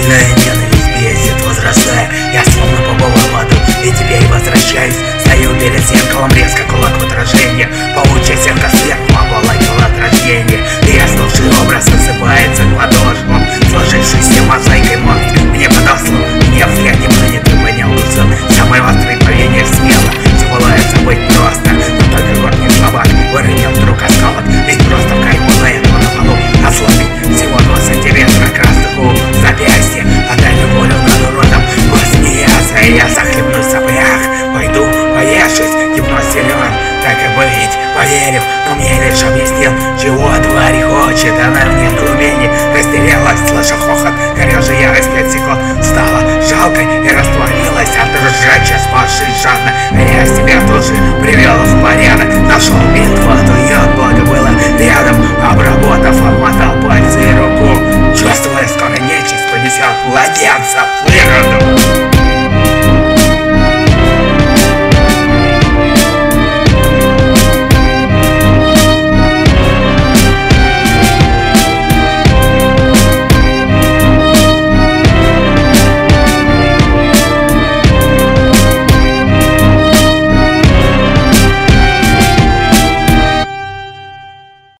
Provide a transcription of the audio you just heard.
Сильная ненависть бесит, возрастая. Я словно побывал в аду и теперь возвращаюсь. Стою перед зеркалом, резко кулак в отражение. Паучья сетка сверху обволакивала от рождения. И ословший образ высыпается к ладошкам, сложившийся мозаикой мозг. Мне подослал, мне взгляд не манит, и понял усыл. Самый острый поведение смело, все пылается быть просто. Но только год не слова, выронил вдруг осколок. Ведь просто в кайф пылает он на полу. Ослабить всего 2 сантиметра красных у запястья. Отдай волю над уродом, посмеяться, и я захлебнусь в соплях. Пойду, поешусь, темно силен, так и быть, поверив, но мне лишь объяснил, чего тварь хочет. Она в недоумении растерялась, слыша хохот, корежа ярость 5 секунд стала жалкой и растворилась от ржача, спасшей жадно. А я себя тут же привел в порядок, нашел бинт